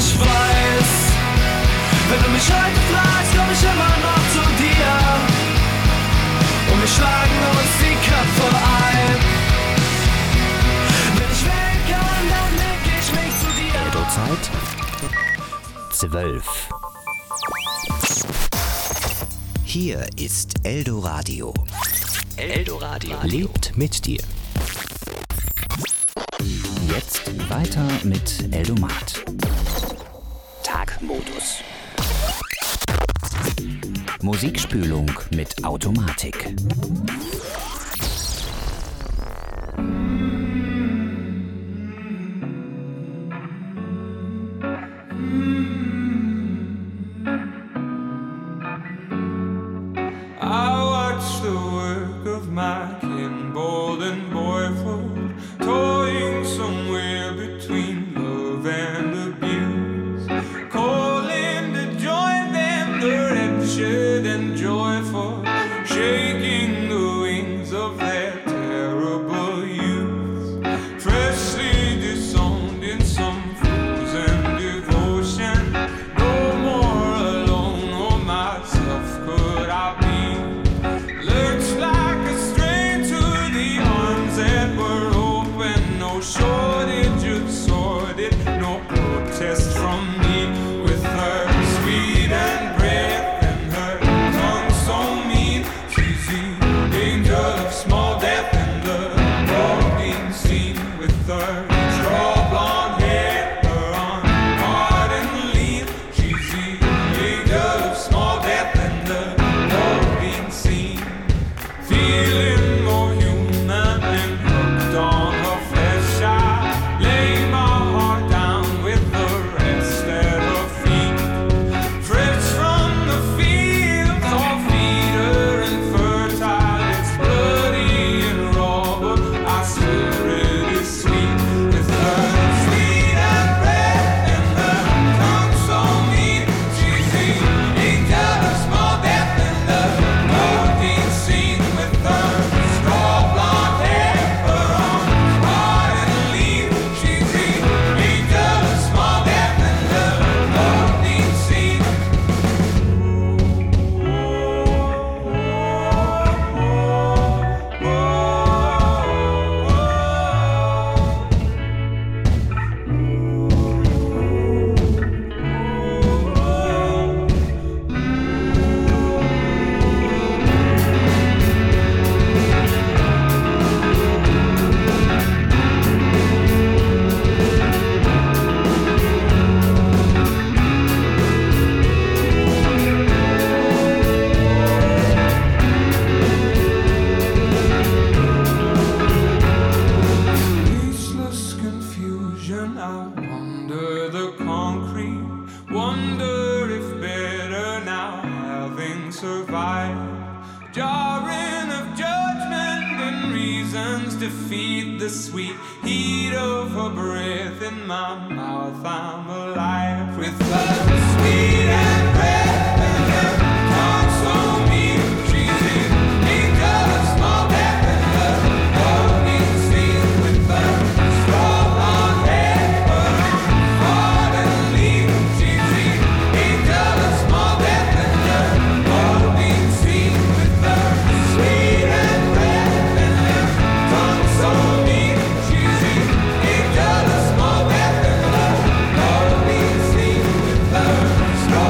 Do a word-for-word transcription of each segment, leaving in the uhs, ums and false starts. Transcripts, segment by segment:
ich weiß, wenn du mich heute fragst, komm ich immer noch zu dir. Und wir schlagen uns die Köpfe ein. Wenn ich wählen kann, dann leg ich mich zu dir. Eldo-Zeit zwölf. Hier ist Eldoradio. Eldoradio lebt mit dir. Jetzt weiter mit Eldomat. Tagmodus. Musikspülung mit Automatik. Stop.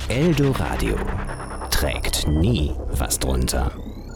Eldoradio trägt nie was drunter.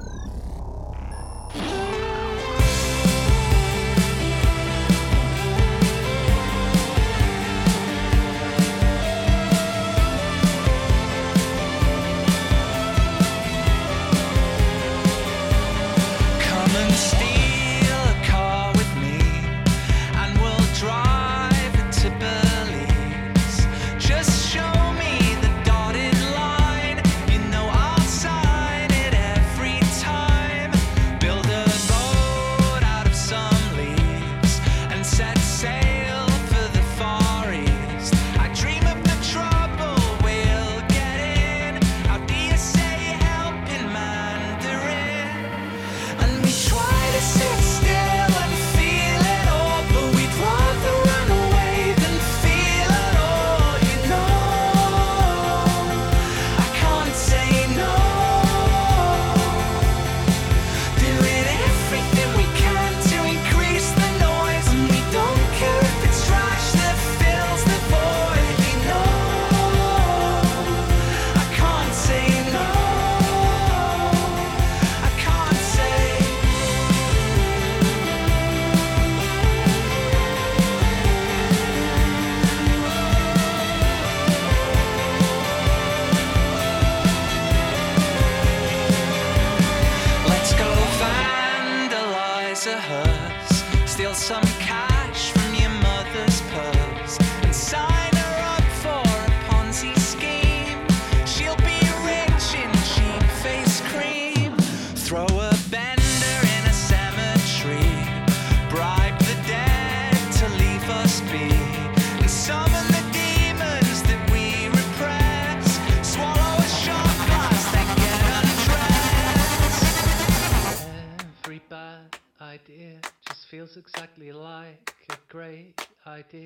Feels exactly like a great idea.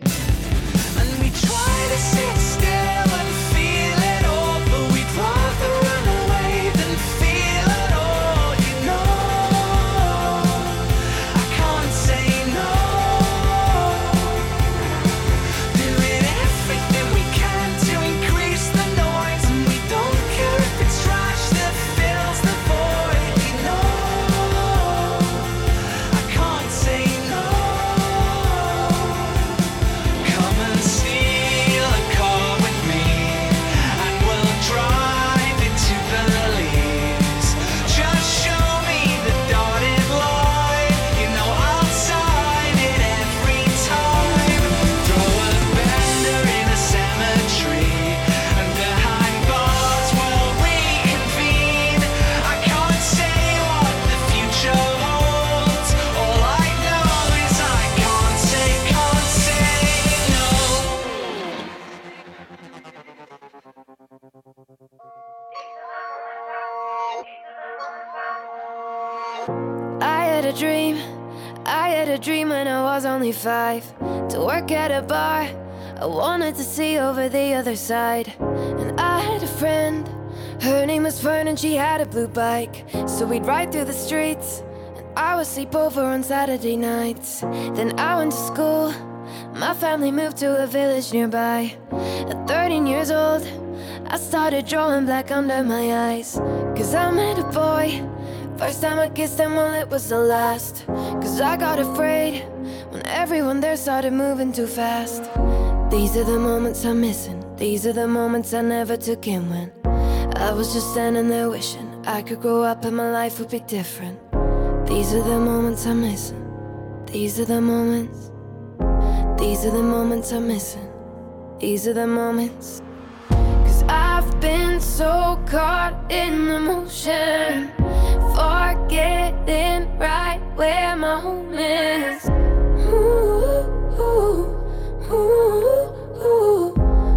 And we try to sit still and feel it all, but we'd rather run away than feel it all, you know. I can't say no. Doing everything we can to increase the noise, and we don't care if it's trash that fills the void, you know. A dream, I had a dream when I was only five, to work at a bar. I wanted to see over the other side. And I had a friend, her name was Fern, and she had a blue bike. So we'd ride through the streets, and I would sleep over on Saturday nights. Then I went to school, my family moved to a village nearby. At thirteen years old, I started drawing black under my eyes, cause I met a boy. First time I kissed him, well it was the last. Cause I got afraid when everyone there started moving too fast. These are the moments I'm missing, these are the moments I never took in when I was just standing there wishing I could grow up and my life would be different. These are the moments I'm missing, these are the moments. These are the moments I'm missing, these are the moments. Cause I've been so caught in the motion, forgetting right where my home is. Ooh, ooh, ooh, ooh,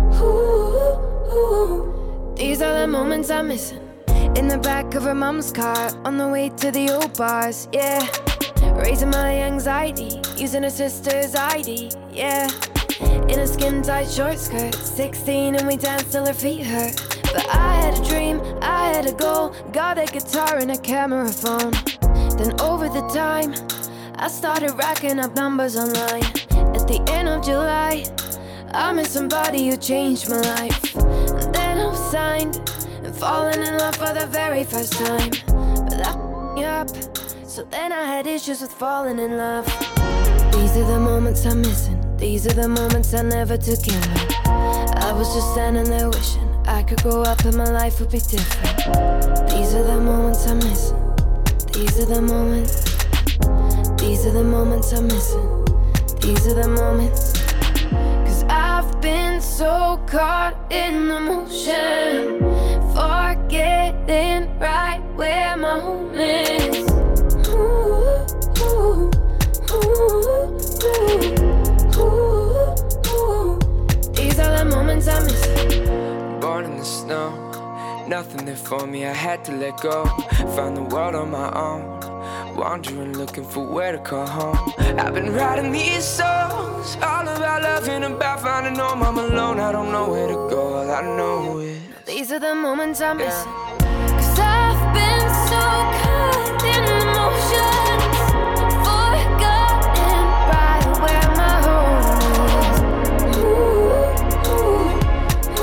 ooh, ooh. These are the moments I'm missing. In the back of her mom's car, on the way to the old bars, yeah. Raising my anxiety, using her sister's I D, yeah. In a skin-tight short skirt, sixteen, and we danced till her feet hurt. But I had a dream, I had a goal, got a guitar and a camera phone. Then over the time, I started racking up numbers online. At the end of July, I met somebody who changed my life. And then I was signed and falling in love for the very first time. But that f***ed me up, so then I had issues with falling in love. These are the moments I'm missing, these are the moments I never took in. I was just standing there wishing I could grow up and my life would be different. These are the moments I'm missing, these are the moments. These are the moments I'm missing, these are the moments. Cause I've been so caught in the motion, forgetting right where my home is. Ooh, ooh, ooh, ooh, ooh, ooh. These are the moments I'm missing. Born in the snow, nothing there for me, I had to let go. Found the world on my own, wandering, looking for where to call home. I've been writing these songs, all about loving, about finding home. I'm alone, I don't know where to go, all I know is these are the moments I'm missing. Cause I've been so caught in the motions, forgotten right where my home is. Ooh, ooh,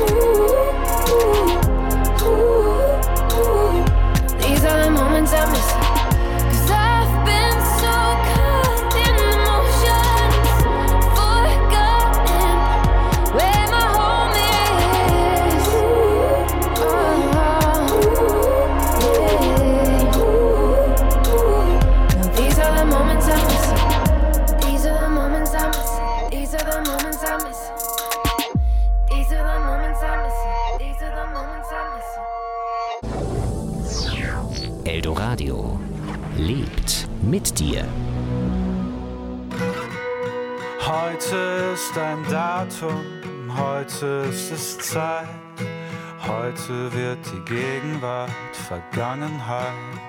ooh, ooh, ooh. These are the moments I'm missing. Eldoradio lebt mit dir. Heute ist ein Datum, heute ist es Zeit. Heute wird die Gegenwart Vergangenheit.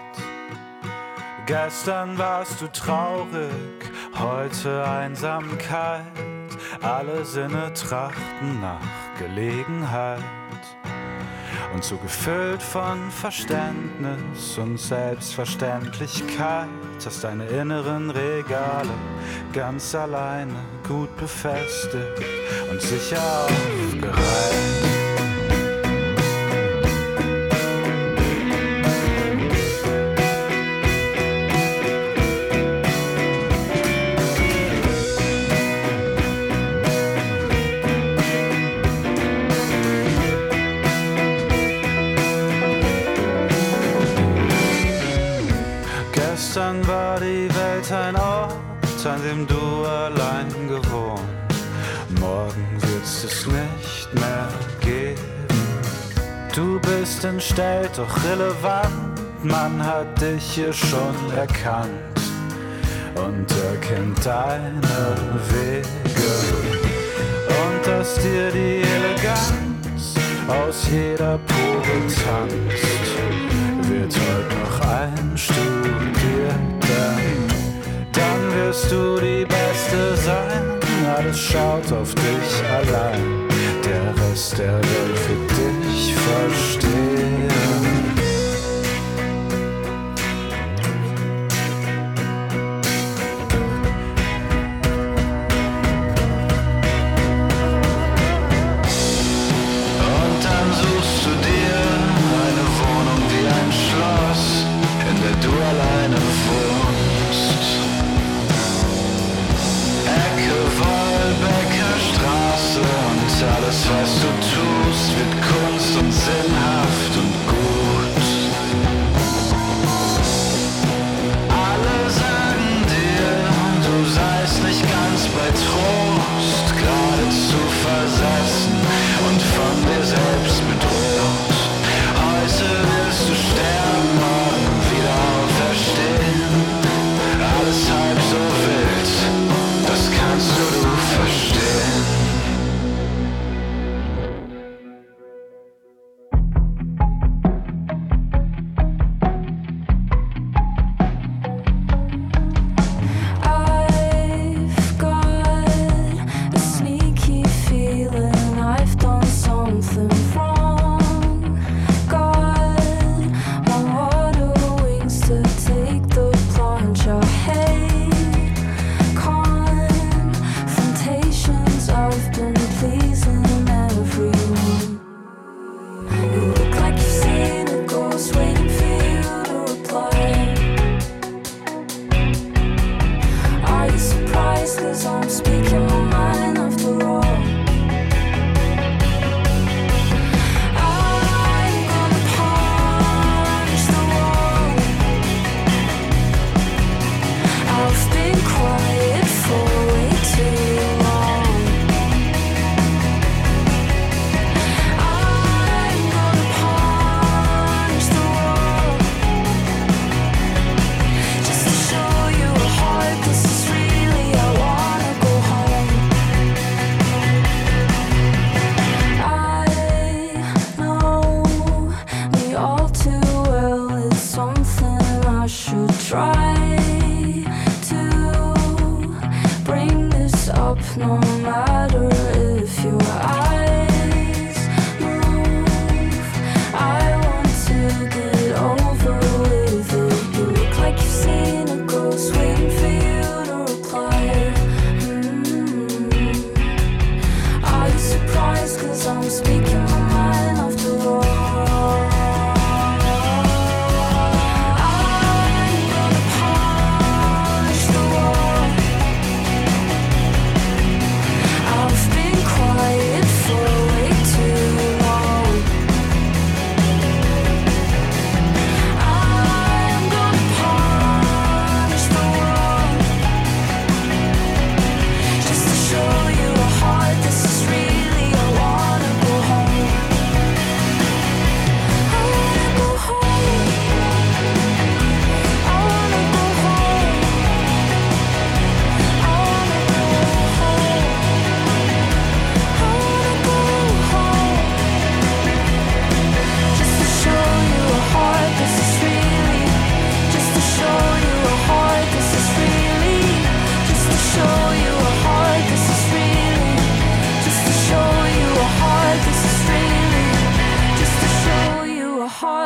Gestern warst du traurig, heute Einsamkeit. Alle Sinne trachten nach Gelegenheit. Und so gefüllt von Verständnis und Selbstverständlichkeit hast deine inneren Regale ganz alleine gut befestigt und sicher aufgereiht. Gestern war die Welt ein Ort, an dem du allein gewohnt. Morgen wird's es nicht mehr geben. Du bist entstellt, doch relevant. Man hat dich hier schon erkannt und erkennt deine Wege. Und dass dir die Eleganz aus jeder Pore tanzt, wird heute noch einstudiert, denn dann wirst du die Beste sein. Alles schaut auf dich allein, der Rest der Welt wird dich verstehen. Und dann suchst du dir eine Wohnung wie ein Schloss, in der du alleine wohnst. Ecke Wolbecker Straße und alles, was du tust, wird Kunst und sinnhaft.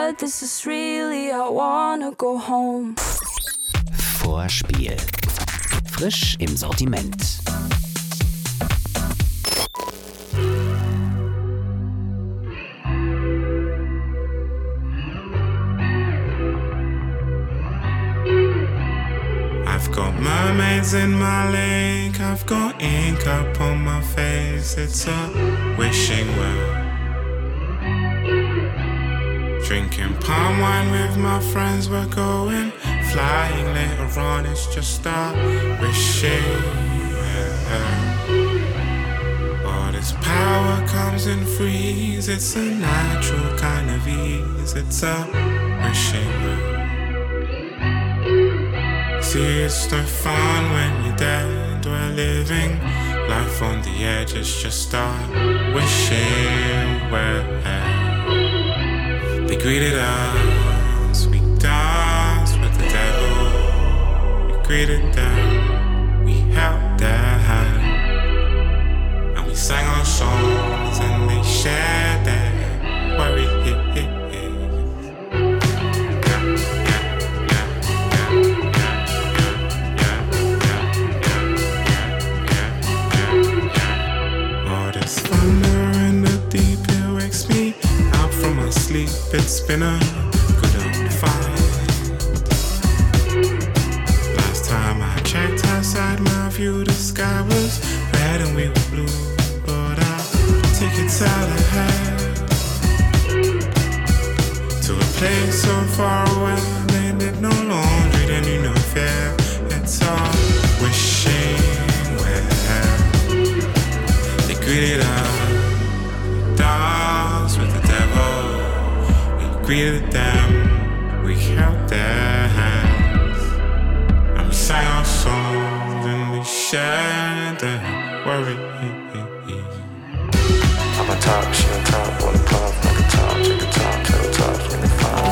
bad, this is really, I wanna go home. Vorspiel. Frisch im Sortiment. I've got mermaids in my lake, I've got ink up on my face, it's a wishing well. Drinking palm wine with my friends, we're going flying later on, it's just a wishing well. All this power comes in freeze, it's a natural kind of ease, it's a wishing well. See, it's no fun when you're dead. We're living life on the edge. It's just our wishing well. They greeted us. We danced with the devil. We greeted them. We held their hand. And we sang our songs and they shared their worry. Sleep, it's been a good old fight. Last time I checked outside my view, the sky was red and we were blue. But I'll take it out ahead to a place so far away. They did no laundry, they knew no fear. It's all wishing well. They greeted us, dance with the devil. Greeted them, we held their hands, and we sang our songs and we shared their worry. I'm on top, she on top, wanna pop, like a top, check the top, check the top, check the five.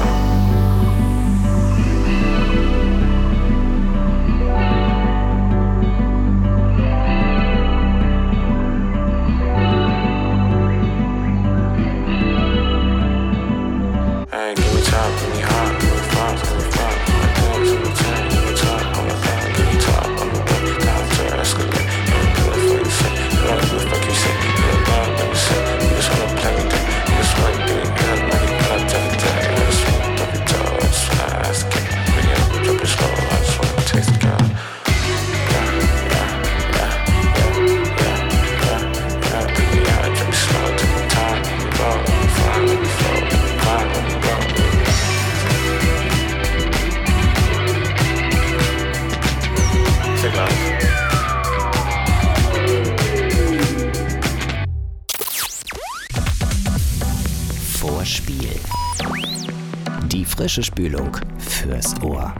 Vorspiel. Die frische Spülung fürs Ohr.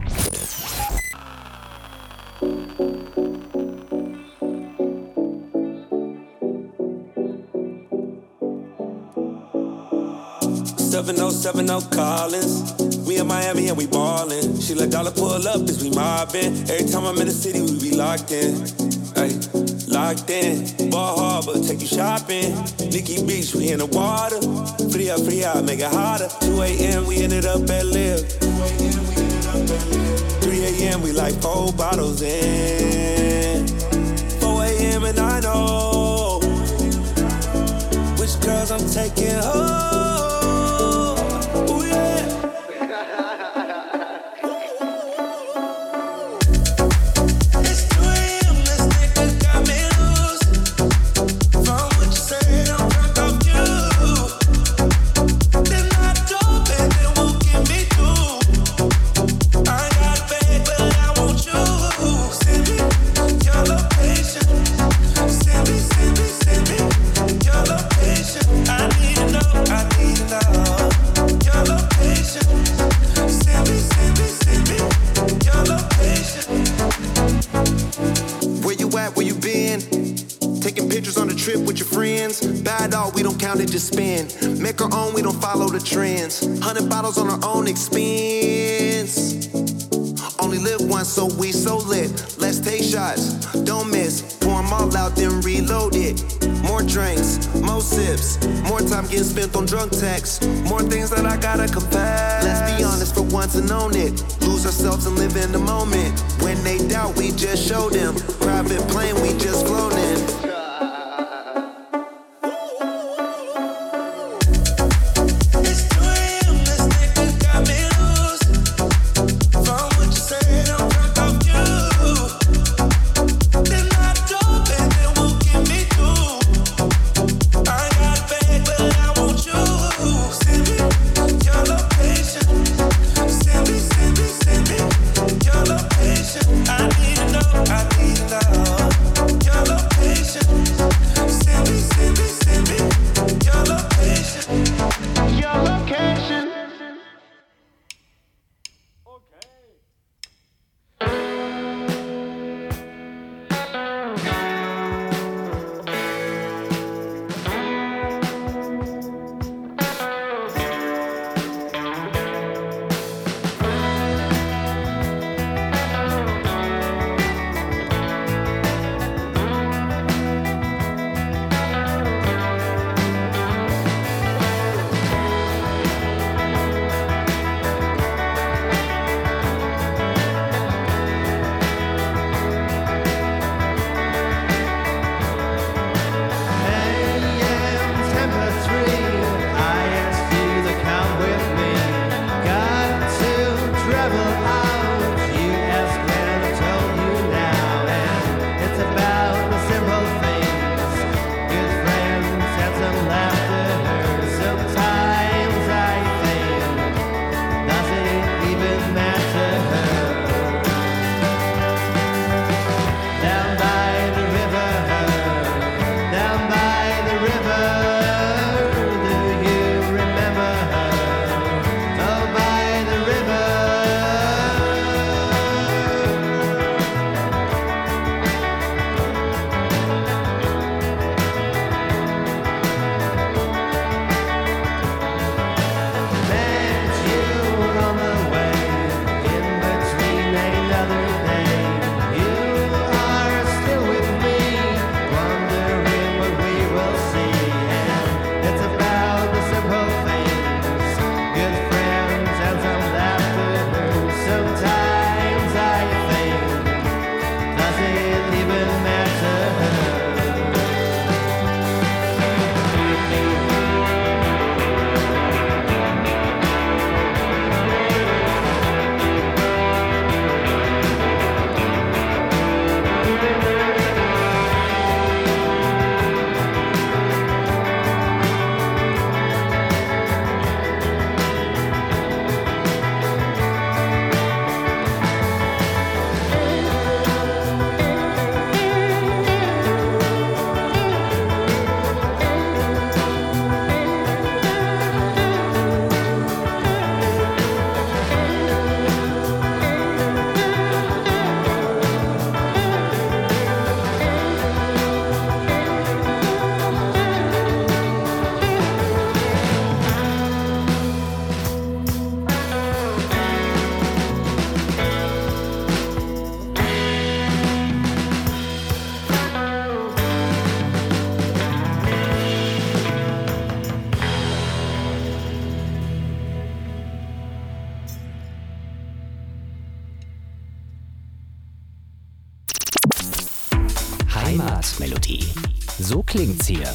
seven oh seven oh Collins. We in Miami and we ballin'. She let dollar pull up as we mobbin'. Every time I'm in the city, we be locked in. Ay, locked in. Ball Harbor, take you shopping. Nikki Beach, we in the water. Free up, free out, make it hotter. two a.m. we ended up at Live. three a.m. we like four bottles in. four a.m. and I know which girls I'm taking home. Just spin, make our own, we don't follow the trends. Hundred bottles on our own expense. Only only live once, so we so lit. Let's take shots, don't miss. Pour 'em all out, then reload it. More drinks, more sips, more time getting spent on drunk texts. More things that I gotta confess. Let's be honest for once and own it. Lose ourselves and live in the moment. When they doubt, we just show them. Private plane, we just flown in. Heimatmelodie. So klingt's hier.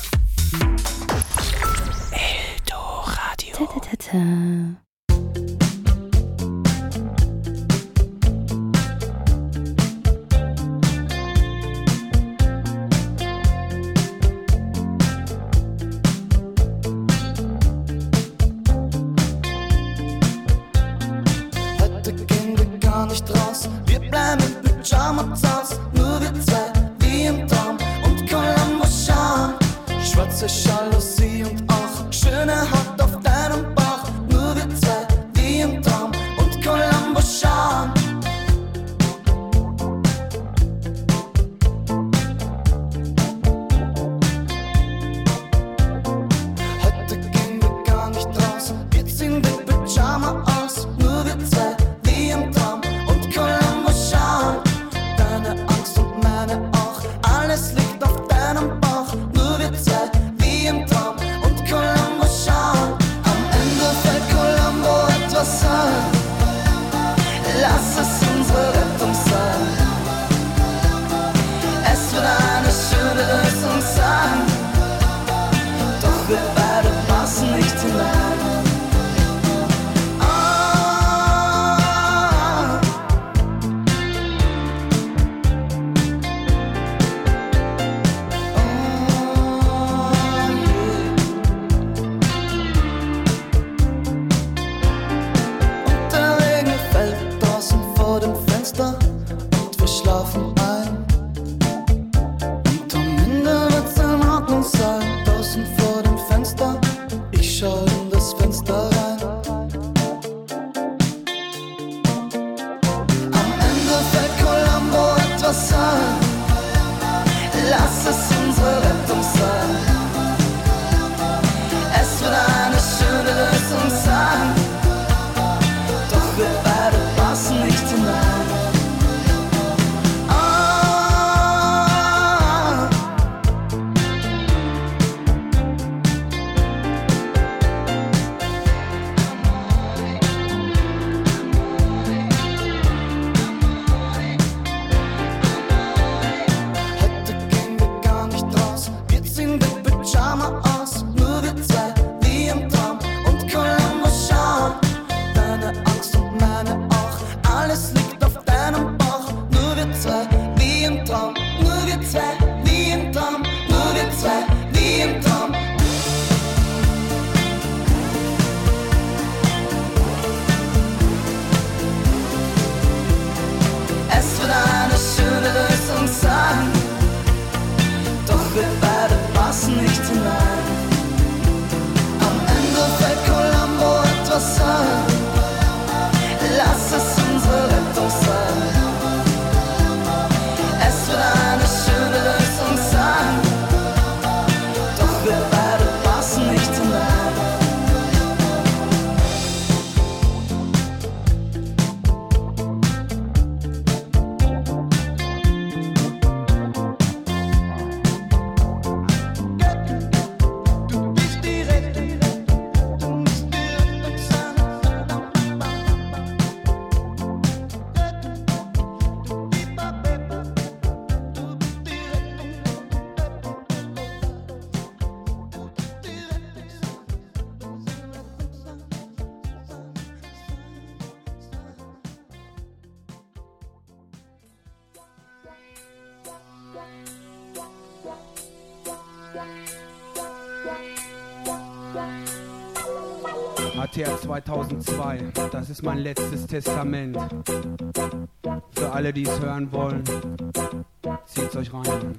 Eldoradio. Ta -ta -ta -ta. Heute gehen wir gar nicht raus, wir bleiben im Pyjama zu Haus. Nur wir zwei, wie im Traum und Columbo schauen. Schwarze Jalousie und auch schöne Haut auf deinem Bauch. Nur wir zwei, wie im Traum und Columbo schauen. Heute gehen wir gar nicht raus, wir ziehen den Pyjama aus. Nur wir zwei, wie im Traum und Columbo A T R zweitausendzwei, das ist mein letztes Testament. Für alle, die es hören wollen, zieht's euch rein.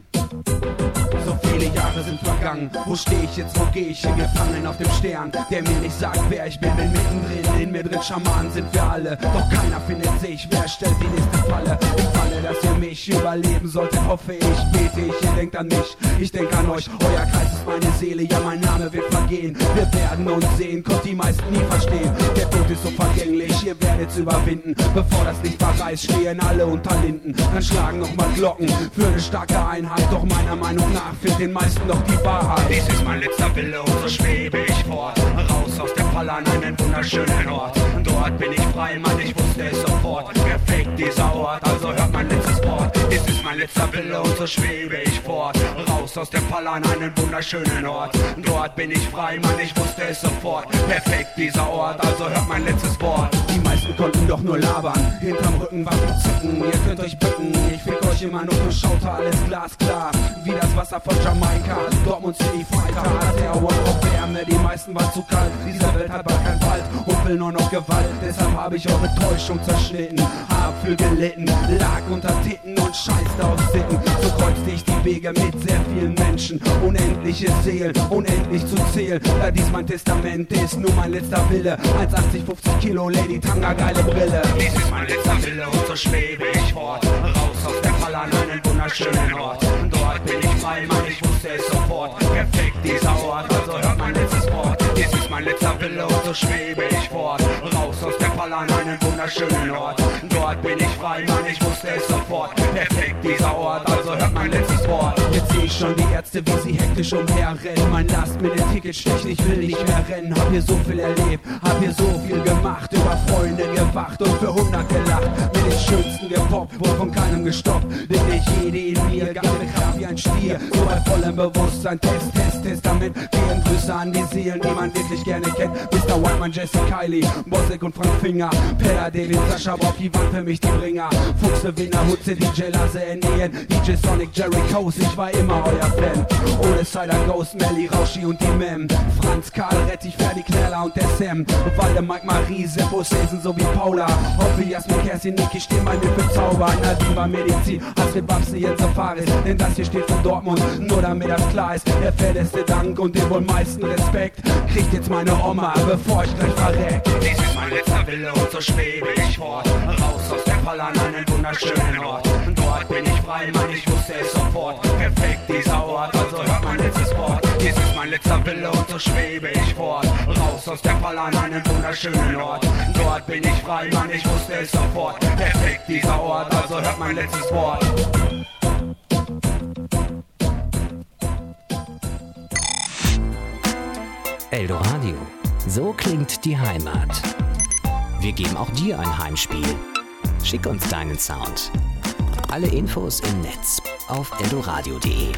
So viele Jahre sind vergangen, wo steh ich jetzt, wo geh ich hin? Gefangen auf dem Stern, der mir nicht sagt, wer ich bin. Bin mittendrin, in mir drin, Schamanen sind wir alle. Doch keiner findet sich, wer stellt die nächste Falle? Im Falle, dass ihr mich überleben solltet, hoffe ich, bete ich, ihr denkt an mich, ich denk an euch. Euer Kreis ist meine Seele, ja mein Name wird vergehen. Wir werden uns sehen, konnte die meisten nie verstehen. Der Tod ist so vergänglich, ihr werdet's überwinden. Bevor das Licht verreißt, stehen alle unter Linden. Dann schlagen nochmal Glocken für eine starke Einheit. Doch meiner Meinung nach fehlt den meisten doch die Wahrheit. Dies ist mein letzter Wille und so schwebe ich fort. Raus aus der Falle an einen wunderschönen Ort. Dort bin ich frei, Mann, ich wusste es sofort. Perfekt dieser Ort, also hört mein letztes Wort. Dies ist mein letzter Wille und so schwebe ich fort. Raus aus der Falle an einen wunderschönen Ort. Dort bin ich frei, Mann, ich wusste es sofort. Perfekt dieser Ort, also hört mein letztes Wort. Die meisten konnten doch nur labern, hinterm Rücken Waffen zücken. Ihr könnt euch bücken, ich fick euch immer noch nur Schauter, alles glasklar. Wie das Wasser von Jamaika, Dortmund City Fighter. Der One auf Wärme, die meisten waren zu kalt. Diese Welt hat bald keinen Wald und will nur noch Gewalt. Deshalb habe ich eure Täuschung zerschnitten, hab viel gelitten, lag unter Titten und scheißte auf Sitten. So kreuzte ich die Wege mit sehr vielen Menschen, unendliche Seelen, unendlich zu zählen. Da dies mein Testament ist, nur mein letzter Wille. eins Komma achtzig, fünfzig Kilo, Lady Tanga, geile Brille. Dies ist mein letzter Wille und so schwebe ich fort. Raus aus der Falle an einen wunderschönen Ort. Dort bin ich frei, Mann, ich wusste es sofort. Perfekt dieser Ort, also hört mein letztes Wort. Dies ist mein letzter Wille und so schwebe ich fort. Raus aus der Falle an einen wunderschönen Ort. Dort bin ich frei, Mann, ich wusste es sofort. Perfekt dieser Ort, also hört mein letztes Wort. Jetzt seh ich schon die Ärzte, wie sie hektisch umherrennen. Mein Last mit dem Ticket schlecht, ich will nicht mehr rennen. Hab hier so viel erlebt, hab hier so viel gemacht. Über Freunde gewacht und für hundert gelacht. Mit den Schönsten gepoppt, wurde von keinem gestoppt. Denn nicht jede in mir gab mir Kraft wie ein Stier. So bei vollem Bewusstsein, Test, Test, Testament. Gehen Grüße an die Seelen, die man wirklich gerne kennt. Mister Whiteman, Jesse, Kylie, Bossek und Frank Finger. Pella, David, Sascha, Rocky waren für mich die Bringer. Fuchse, Wiener, Hutze, D J, Lasse, N D N, D J Sonic, Jerry Coase, ich war immer euer Fan. Ohne Cider, Ghost, Melly, Rauschi und die Mem. Franz, Karl, Rettich, Ferdi, Kneller und der Sam. Walde, Mike, Marie, Seppo, Sesen sowie Paula. Hoffe, Jasmin, Kerstin, Niki, stehen bei mir für Zauber. Nadine war Medizin, Astrid, Babsi, jetzt Safaris. Denn das hier steht von Dortmund, nur damit das klar ist. Der fetteste Dank und den wohl meisten Respekt kriegt jetzt meine Oma, bevor ich gleich verreck. Dies ist mein letzter Wille und so schwebe ich fort. Raus aus der Falle an einen wunderschönen Ort. Dort bin ich frei, Mann, ich wusste es sofort. Perfekt dieser Ort, also hört mein letztes Wort. Dies ist mein letzter Wille und so schwebe ich fort. Raus aus der Falle an einen wunderschönen Ort. Dort bin ich frei, Mann, ich wusste es sofort. Perfekt dieser Ort, also hört mein letztes Wort. Eldoradio. So klingt die Heimat. Wir geben auch dir ein Heimspiel. Schick uns deinen Sound. Alle Infos im Netz auf eldoradio punkt de.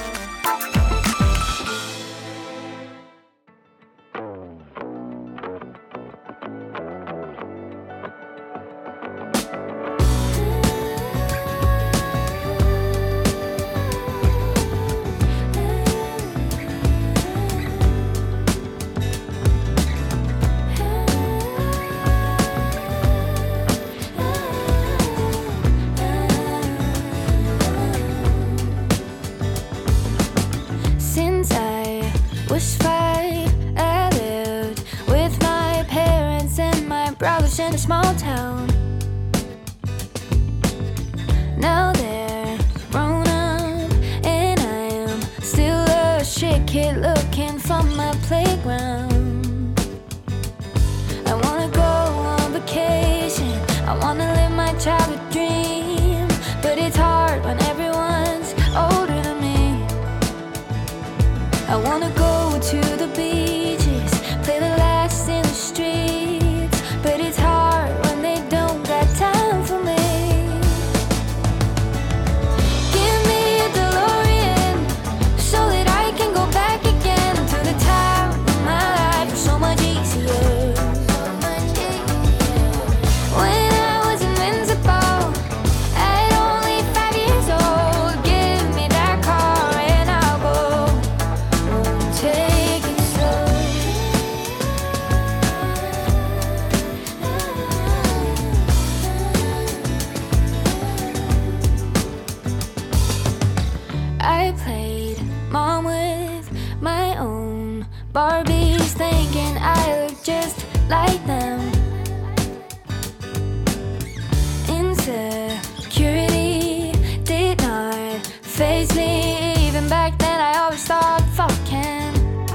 In a small town. Now they're grown up, and I am still a shit kid looking for my playground. I wanna go on vacation, I wanna live my childhood dream, but it's hard when everyone's older than me. I wanna go to the beaches, play the last in the streets, but it's hard when they don't Barbies thinking I look just like them. Insecurity did not faze me. Even back then I always thought, fuck Ken.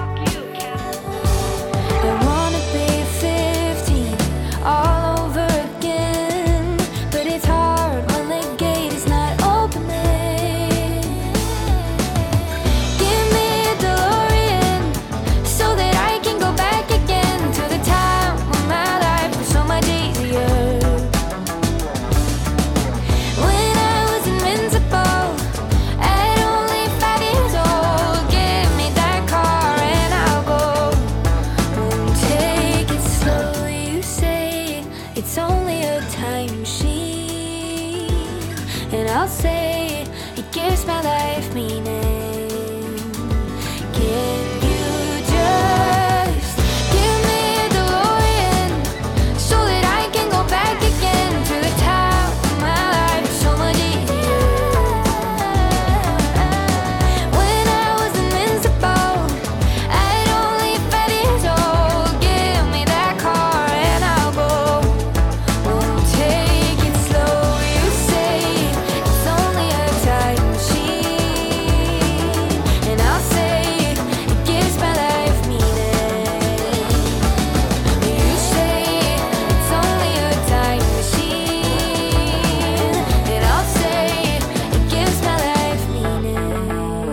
I wanna be fifteen all over again, but it's hard when the gate is not opening. Give me a DeLorean so that I can go back again to the time when my life was so much easier. When I was invincible at only five years old, give me that car and I'll go. Won't take it slow, you say it's only a time machine, and I'll say it gives my life meaning. Can you just give me a DeLorean so that I can go back again to the time when my life was so much easier? When I was invincible at only five years old, give me that car and I'll go. Won't take it slow, you say it's only a time machine, and I'll say it gives my life meaning. You say it's only a time machine, and I'll say it gives my life meaning.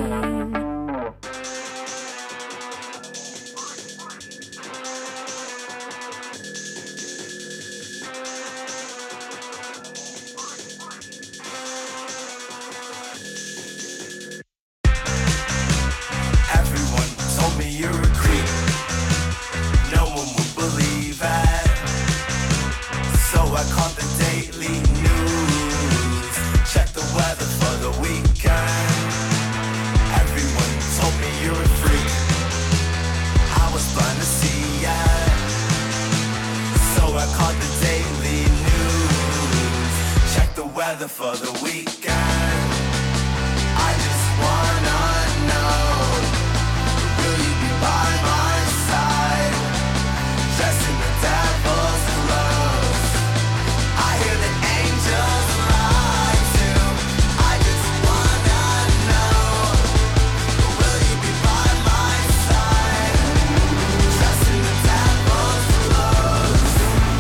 Everyone told me you're a creep. No one would believe it. So I called the daily news. Check the weather for the weekend. Everyone told me you're a freak. I was blind to see it. So I called the daily news. Check the weather for the weekend. I just wanna know, will you be by my side, dressed in the devil's clothes? I hear the angels lie too. I just wanna know, will you be by my side, dressed in the devil's clothes?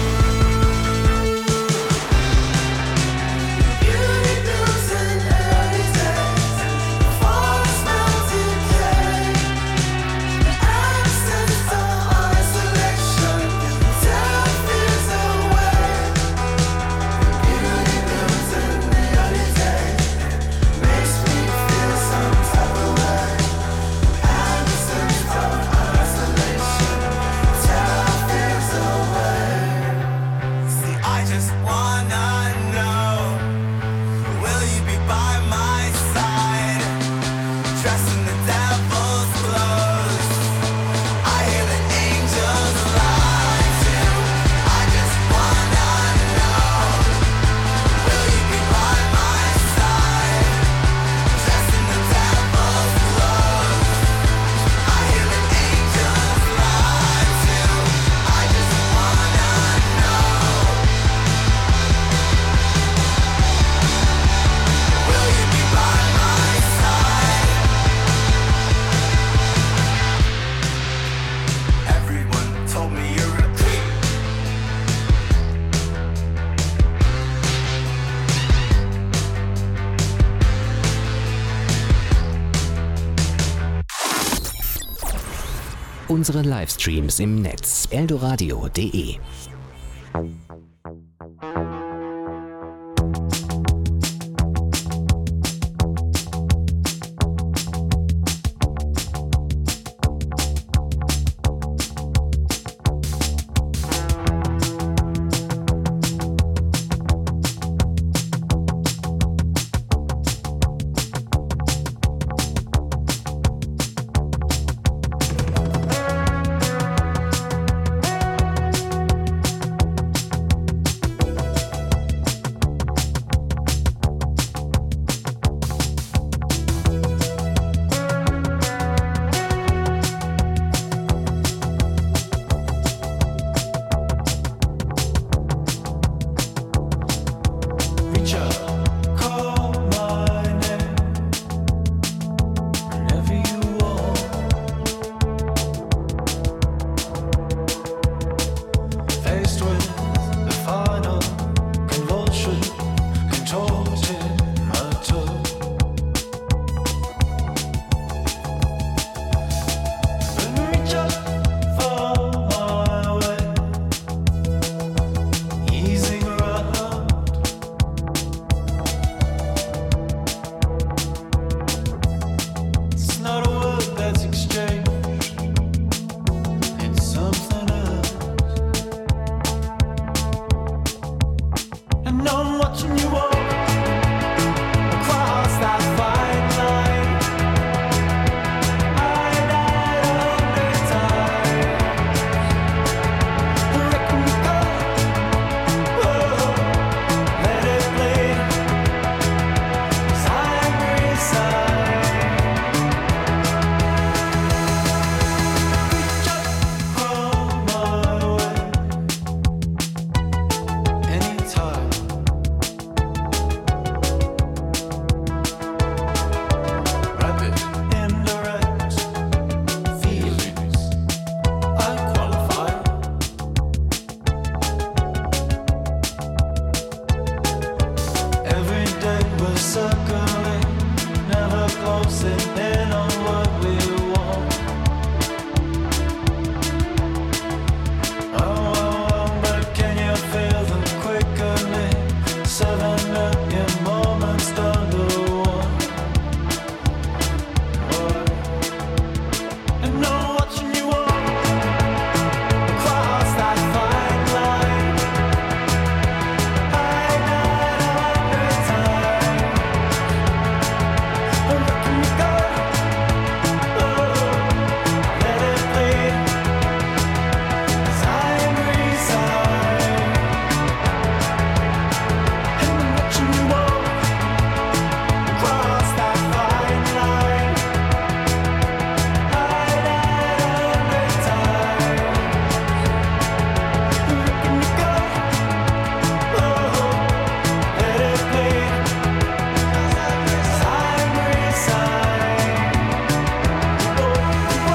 Beauty bills and early days, before the smell decay. The absence of isolation can tear fears away. Beauty bills in the early days makes me feel some type of way. Absence of isolation tear fears away. See, I just wanna know, will you be by my side, dressed in the devil's clothes? I hear the angels lie too. I just wanna know, will you be by my side, dressed in the devil's clothes? I hear the angels lie too. I just wanna know, will you be by my side? Everyone told me you're a creep. Unsere Livestreams im Netz eldoradio punkt de. circling, never closing in on what we want. Oh, oh, oh, but can you feel the quickening? Seven million moments down to one. Oh. And no watching you walk across that fine line. I died a hundred times. I'm looking to go. Oh, let it bleed. Time reside. And I'm watching you walk across that fine line. I died a hundred times. I'm looking to go. Oh, let it bleed. Time reside. Oh, oh,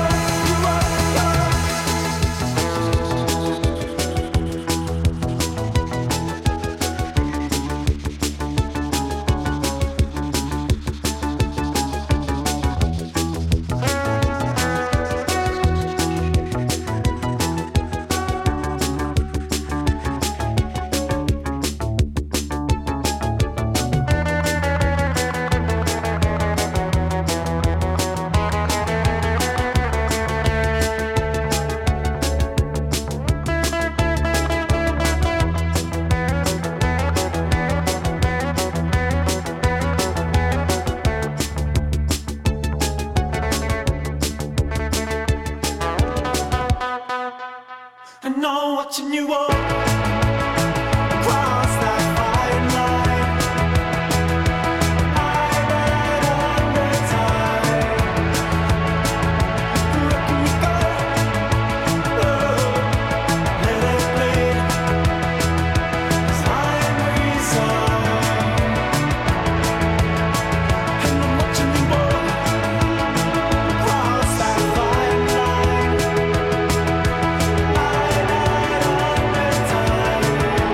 I know watching you walk across that fine line. I died a hundred times. Looking to go. Oh, let it bleed. Time reside. And I'm watching you walk across that fine line. I died a hundred times.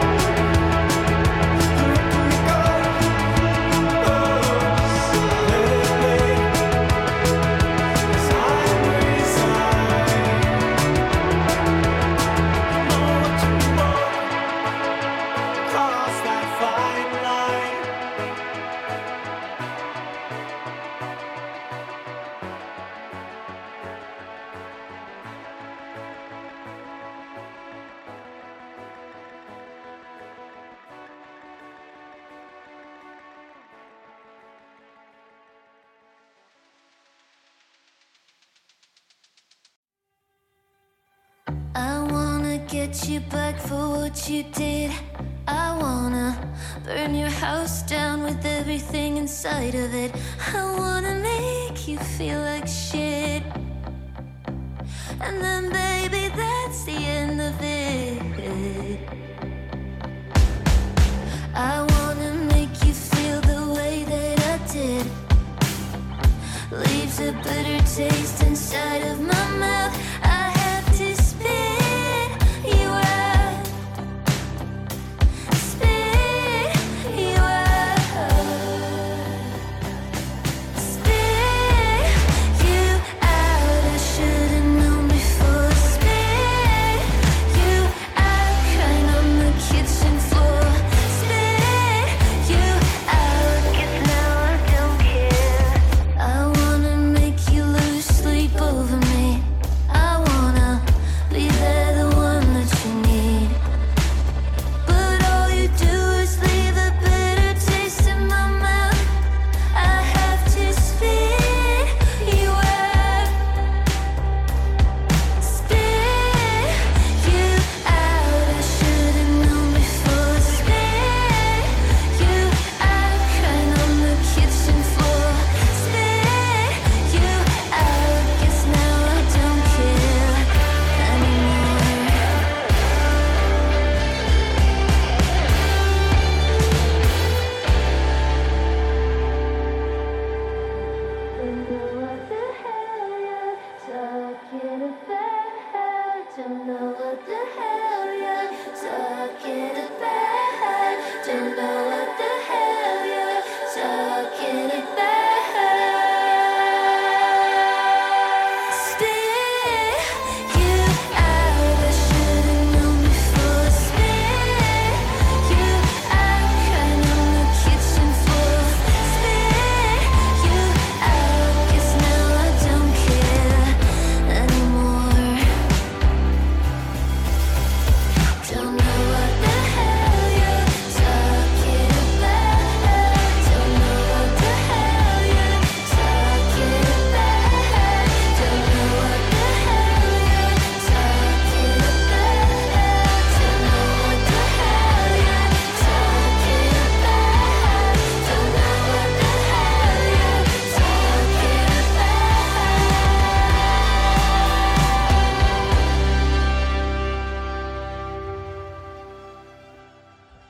Looking to go. Oh, let it bleed. Time reside. I know watching you walk across that fine line. I wanna get you back for what you did. I wanna burn your house down with everything inside of it. I wanna make you feel like shit. And then, baby, that's the end of it. I wanna make you feel the way that I did. Leaves a bitter taste inside of my mouth. I have to spit you out. Spit you out. Spit you out. I should've known before. Spit you out. Kinda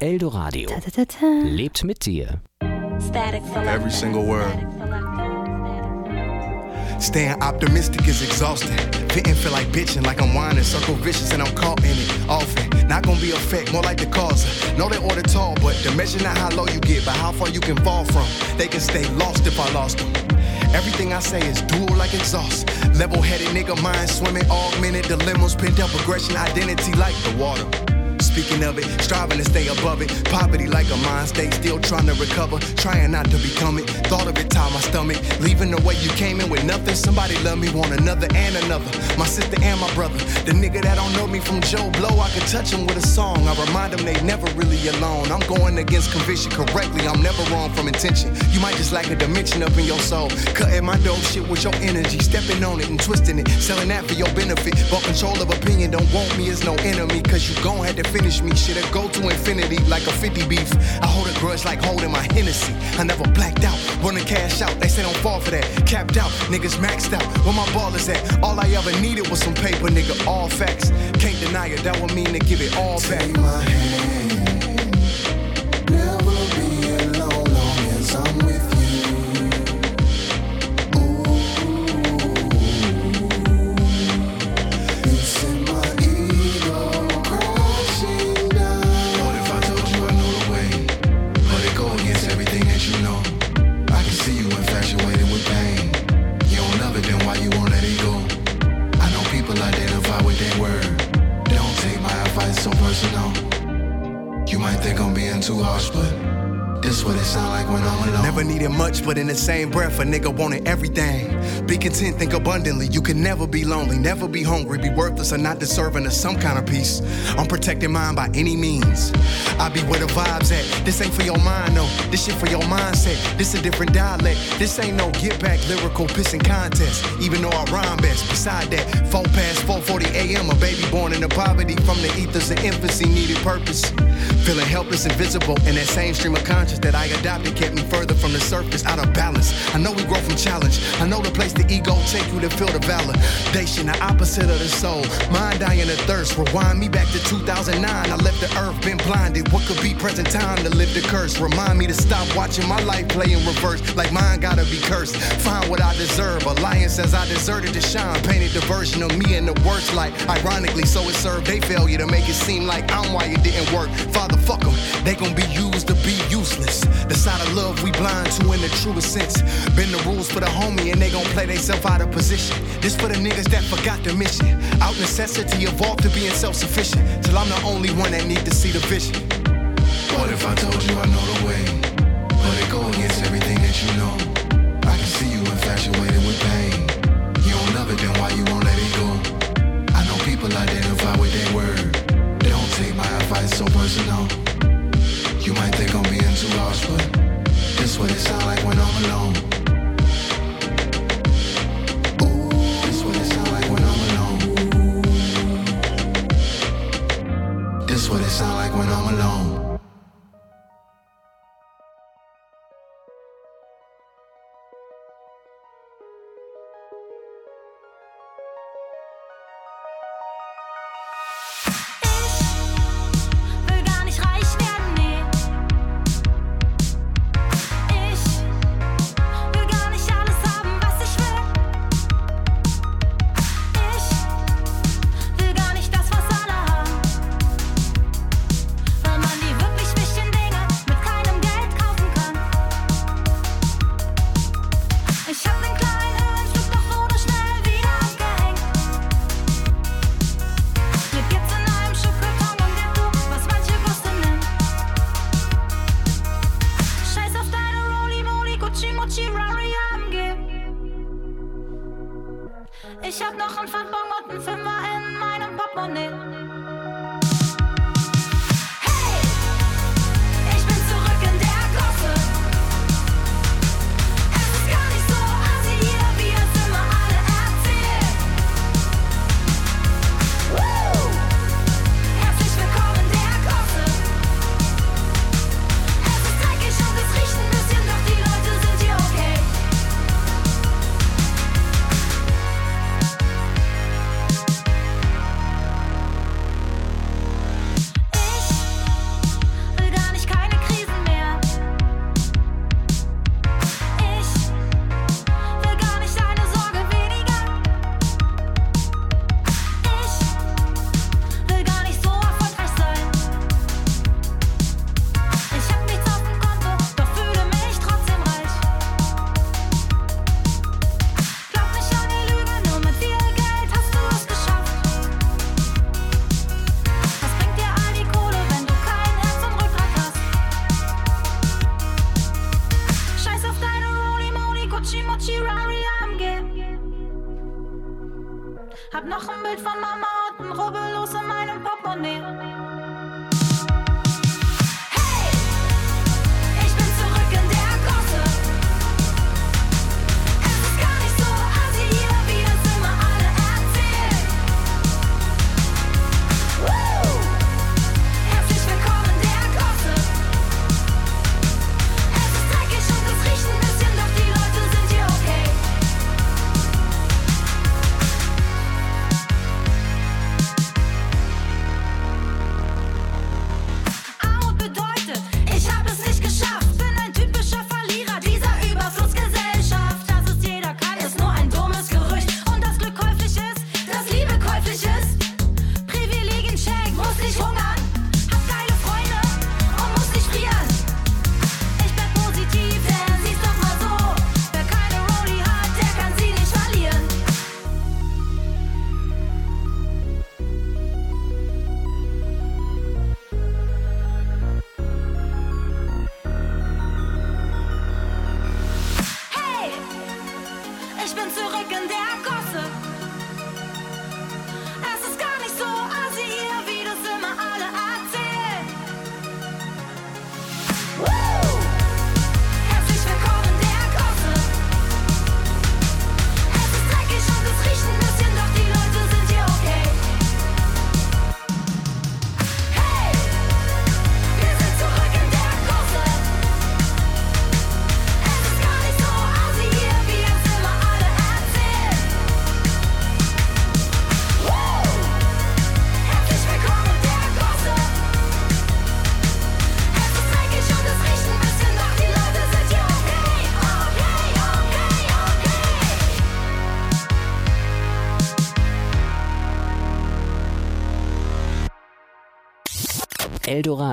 Eldoradio. Lebt mit dir. Every single word. Staying optimistic is exhausting. Fitting feel like bitching, like I'm whining. Circle vicious and I'm caught in it often. Not gonna be a effect, more like the cause. Know they order tall, but the measure not how low you get, but how far you can fall from. They can stay lost if I lost them. Everything I say is dual like exhaust. Level-headed nigga mind swimming, augmented dilemmas, pent up aggression, identity like the water. Speaking of it, striving to stay above it. Poverty like a mind state, still trying to recover. Trying not to become it. Thought of it, tie my stomach. Leaving the way you came in with nothing. Somebody love me, want another and another. My sister and my brother. The nigga that don't know me from Joe Blow, I can touch him with a song. I remind them they never really alone. I'm going against conviction correctly. I'm never wrong from intention. You might just lack a dimension up in your soul. Cutting my dope shit with your energy. Stepping on it and twisting it. Selling that for your benefit. But control of opinion don't want me as no enemy. Cause you gon' have to finish me, shit'll go to infinity like a fifty beef. I hold a grudge like holding my Hennessy. I never blacked out, running cash out. They say don't fall for that. Capped out, niggas maxed out. Where my ballers at? All I ever needed was some paper, nigga. All facts. Can't deny it. That would mean to give it all back. Take my hand. Never be alone long as I'm with you. Ooh. You send my ego. Everything that you know, I can see you infatuated with pain. You don't love it, then why you won't let it go? I know people identify with that word. Don't take my advice so personal. You might think I'm being too harsh, but this what it sound like when I'm alone. Never needed much, but in the same breath, a nigga wanted everything. Be content, think abundantly. You can never be lonely, never be hungry, be worthless or not deserving of some kind of peace. I'm protecting mine by any means. I be where the vibes at. This ain't for your mind, no. This shit for your mindset. This a different dialect. This ain't no get back lyrical pissing contest. Even though I rhyme best. Beside that, four past four forty a.m. A baby born into poverty from the ethers of infancy needed purpose. Feeling helpless, invisible, and that same stream of conscience that I adopted kept me further from the surface, out of balance. I know we grow from challenge. I know the place the ego take you to feel the validation, the opposite of the soul. Mind dying of thirst. Rewind me back to two thousand nine. I left the earth, been blinded. What could be present time to live the curse? Remind me to stop watching my life play in reverse. Like mine gotta be cursed. Find what I deserve. A lion says I deserted to shine. Painted the version of me in the worst light. Ironically, so it served they failure to make it seem like I'm why it didn't work. Father, fuck them. They gon' be used to be useless. The side of love we blind to in the truest sense. Been the rules for the homie and they gon' play theyself out of position. This for the niggas that forgot the mission. Out necessity evolved to being self-sufficient. Till I'm the only one that need to see the vision. What if I told you I know the way? But it go against everything that you know. I can see you infatuated with pain. You don't love it, then why you won't let it go? I know people identify with their word. They don't take my advice so personal. You might think I'm being too harsh, but this what it sound like when I'm alone. Ooh, this what it sound like when I'm alone. This what it sound like when I'm alone. Wenn man die näher. Hey, ich bin zurück in der Gosse. Es ist gar nicht so assi hier, wie das immer alle erzählen. Woo! Herzlich willkommen der Gosse. Es ist dreckig und es riecht ein bisschen, doch die Leute sind hier okay. Armut bedeutet, ich hab es nicht geschafft. Bin ein typischer Verlierer dieser Überflussgesellschaft. Dass es jeder kann, ist nur ein dummes Gerücht. Und das Glück käuflich ist, dass Liebe käuflich ist. Privilegien-Check, muss nicht hungern. Hab geile Freunde und muss nicht frieren. Ich bleib positiv, denn sieh's doch mal so. Wer keine Rolli hat, der kann sie nicht verlieren. Hey, ich bin zurück in der Gosse. Es ist gar nicht so assi hier, wie das immer alle erzählen. Woo! Herzlich willkommen der Gosse. Es ist dreckig und es riecht ein bisschen, doch die Leute sind hier okay. Hey, wir sind zurück in der Gosse. Es ist gar nicht so assi hier, wie es immer alle erzählen. Woo! Herzlich willkommen der Gosse. Es ist dreckig und es riecht ein bisschen, doch die Leute sind hier okay. Okay, okay, okay. Eldorado.